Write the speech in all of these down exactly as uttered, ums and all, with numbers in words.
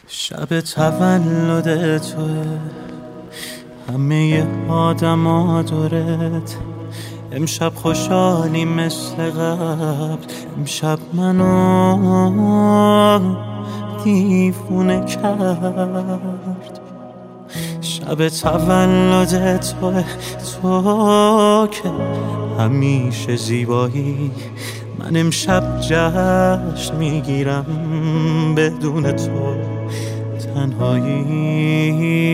شب تولد توه، همه آدم ها دورت. امشب خوشحالی مثل قبل، امشب منو دیوونه کرد. شب تولد توه، تو که همیشه زیبایی. من امشب جشن میگیرم بدون تو تنهایی.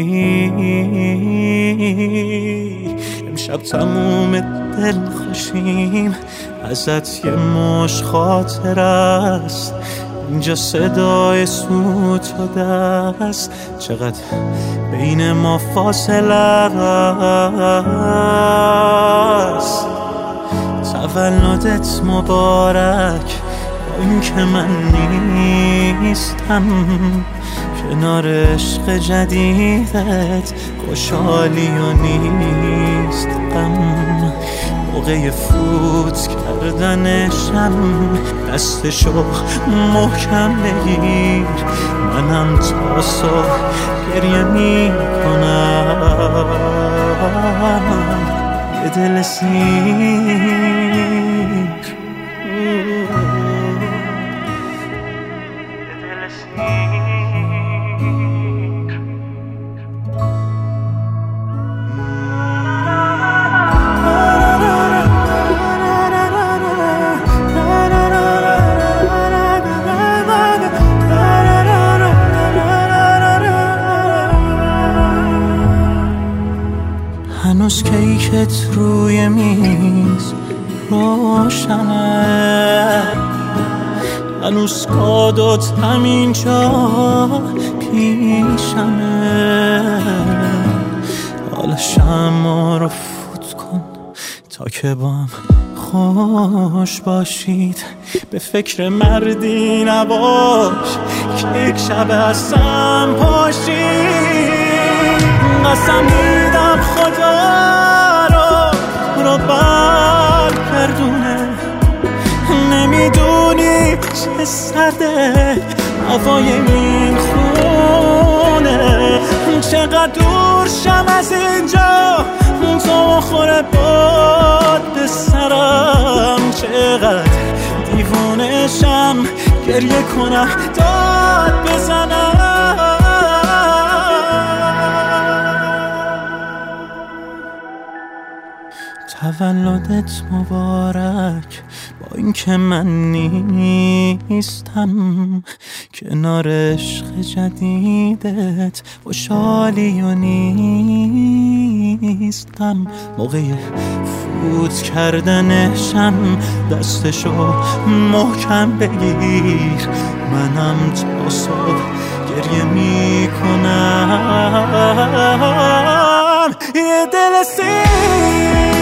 امشب تموم دل خوشیم، ازت یه مش خاطر است. اینجا صدای سوت و دست، چقدر بین ما فاصله است. تولدت مبارک، با اینکه من نیستم کنار عشق جدیدت. خوشحالی و نیست غم، موقع فوت کردنشم. دستشو محکم بگیر، منم تا صبح گریه میکنم. یه دل سیر، هنوز کیکت روی میز روشنه، هنوز کادوت همینجا پیشمه. حالا شمع رو فوت کن تا که با هم خوش باشید. به فکر مردی نباش که یک شب هستم پاشید. قسم میدم خدا رو رو برگردونه. نمیدونی چه سرده هوای این خونه. چقدر دور شم از اینجا، تو خوره باد به سرم. چقدر دیوونه شم گریه کنم داد بزنم. تولدت مبارک، با اینکه من نیستم کنار عشق جدیدت. خوشحالی و نیست غم، موقع فوت کردنشم. دستشو محکم بگیر، منم تا صبح گریه میکنم. یه دل سیر